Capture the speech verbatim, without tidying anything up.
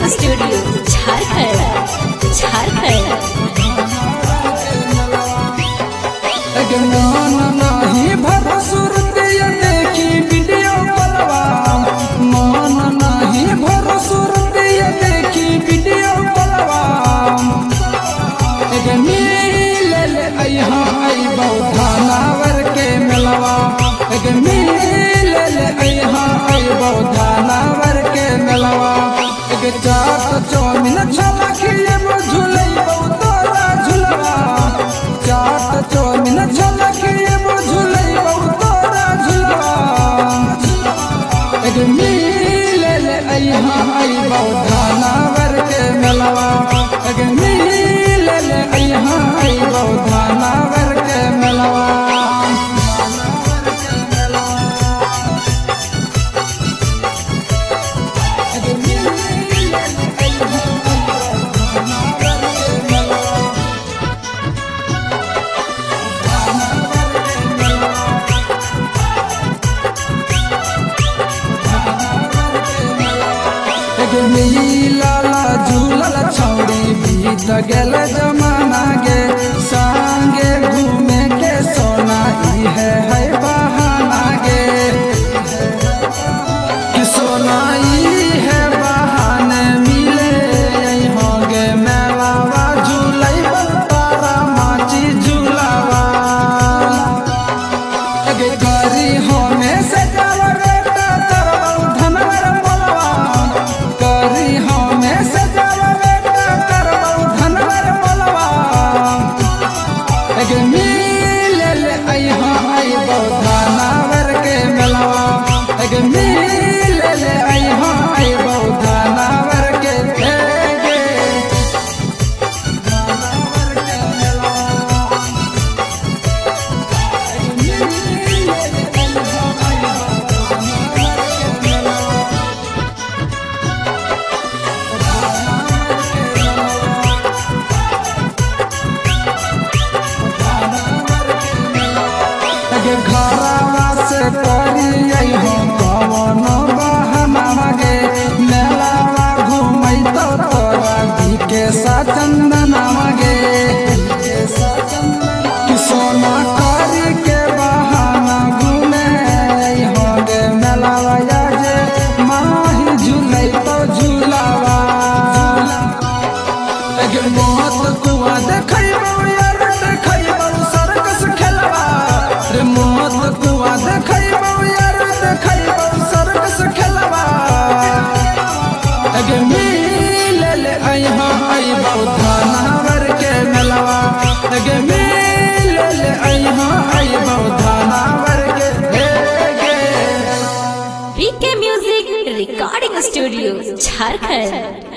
Recording studio Jharkhand Jharkhand. नहीं भर सूरत देखी वीडियो कॉलवा, मन नहीं भर सूरत देखी वीडियो कॉलवा। एक मिल ले यहाँ अइबौ थानावर के मेलवा, एक मिल ले यहाँ अइबौ थानावर के मेलवा। एक चाट चौमिन छला खिएबौ झुलैबौ तोरा झुलवा, चाट चौमिन छला खिएबौ झुलैबौ तोरा झुलवा। एक मिल ले यहाँ अइबौ थानावर के मेलवा, एक मिल ले यहाँ अइबौ थानावर के मेलवा। मिलाला झूलल छौड़ी बीत गेल जमाना गे, संगे घूमे के सोना है है बहाना गे। कि सोना है बहाने मिले यहाँ गे मेलावा, झूलैबौ तारा माची झूलावा। गे करी हमें से जावा बेटा करबौ धनवर बोलवा, करी हमें से जावा बेटा करबौ धनवर बोलवा। एक मिल ले यहाँ अइबौ थानावर के मेलवा, एक मिल ले यहाँ अइबौ थानावर के गे। थानावर के मेलवा, एक मिल ले यहाँ अइबौ थानावर के मेलवा। घरवा से करी हो कवन बहाना गे, मेलावा घूमैतौ तोरा घी के चंदना गे। कि सोना करी के बहाना घूमे हो गे मेलावा, जे माही झूलैतौ झूलावा। मौत कुआं देखैबौ यार देखैबौ सर्कस खेलवा, रे मौत कुआं देखैबौ यार देखैबौ सर्कस खेलवा। एक मिल ले यहाँ अइबौ थानावर के मेलवा, एक मिल ले यहाँ अइबौ थानावर के गे। PK music recording studio Jharkhand.